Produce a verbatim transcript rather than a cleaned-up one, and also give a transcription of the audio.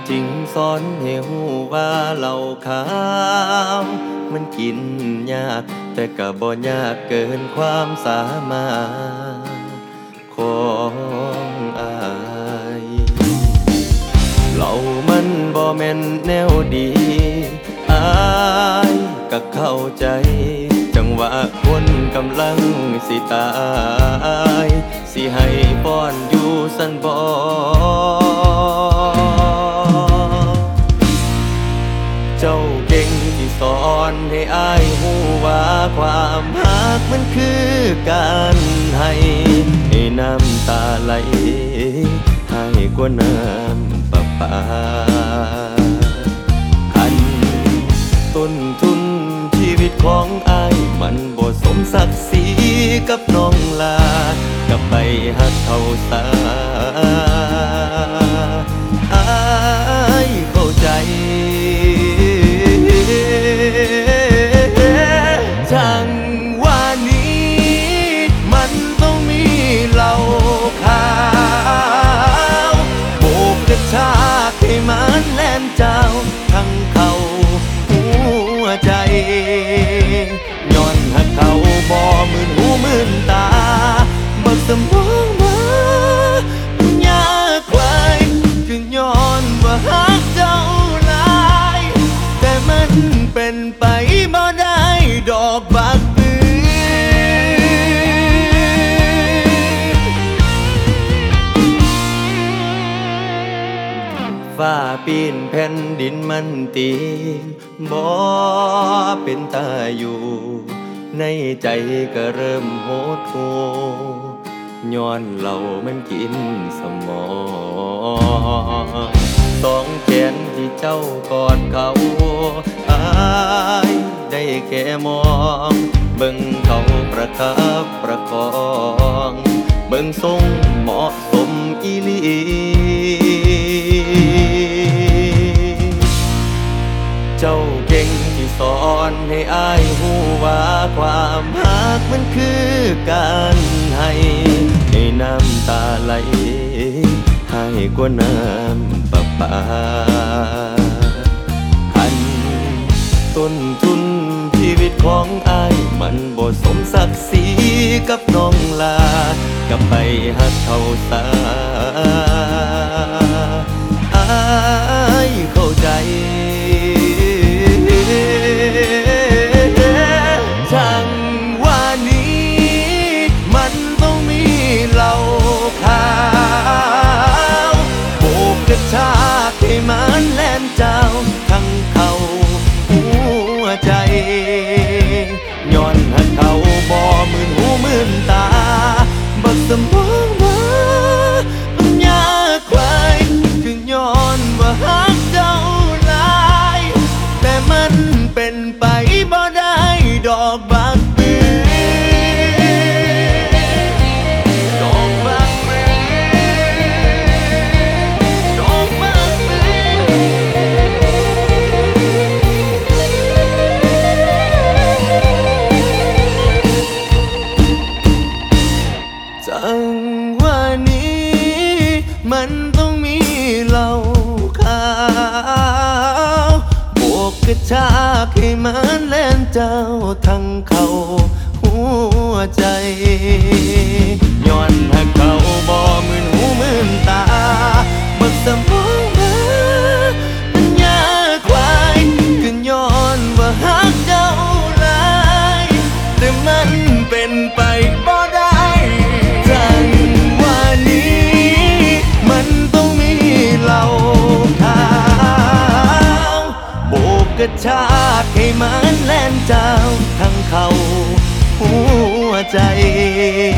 จริงสอนให้หูว่าเหล้าขาวมันกินยากแต่ก็บ่ยากเกินความสามารถของอายเหล้ามันบ่แม่นแนวดีอายก็เข้าใจจังหวะคนกำลังสิตายสิให้ป้อนอยู่สันบ่เจ้าเก่งที่สอนให้อายหูว่าความรักมันคือการให้ให้น้ำตาไหลให้กว่าน้ำประปาคันต้นทุนชีวิตของอายมันบ่สมศักดิ์ศรีกับน้องลากับไปหักเขาสาอายเข้าใจจังว่านี้มันต้องมีเหล้าขาวโบกกระชากให้มันแล่นเจ้าทั้งเขาหัวใจย้อนหักเขาบ่มื่นหูมื่นตาบักสมองมาปัญญาควายคือย้อนว่าหักเจ้าหลายแต่มันเป็นไปบ่ได้ดอกบักปืนฟ้าปีนแผ่นดินมันตีบ่เป็นตาอยู่ในใจก็เริ่มโหดหูย้อนเหล้ามันกินสมองสองแขนที่เจ้ากอดเขาอายได้แค่มองเบิ่งเขาประคับประคองเบิ่งทรงเหมาะสมอีหลีเจ้าเก่งที่สอนให้อายหูว่าความรักมันคือการให้ให้น้ำตาไหลให้กว่าน้ำประปาคันต้นทุนชีวิตของอายมันบ่สมศักดิ์ศรีกับน้องลากับไปหักเขาสาอายเข้าใจจังว่านี้มันต้องมีเหล้าขาวโบกกระชากให้มันแล่นเจ้าทั้งเขาหัวใจย้อนหักเขาบ่มื่นหูมื่นตาบักสมองมาปัญญาควายคือย้อนว่าหักเจ้าหลายแต่มันเป็นไปบ่ได้ดอกบักปืนดอกบักปืนดอกบักปืนจังว่านี้มันต้องมีเหล้าขาวโบกกระชากให้มันแล่นเจ้าทั้งเขาหัวใจย้อนหักเขาบ่มื่นหูมื่นตาบักสมองมาปัญญาควายก็ย้อนว่าหักเจ้าหลายแต่มันเป็นไปบ่ได้จังว่านี้มันต้องมีเหล้าขาวโบกกระชากให้มันแล่นเจ้าทั้งเขาหัวใจ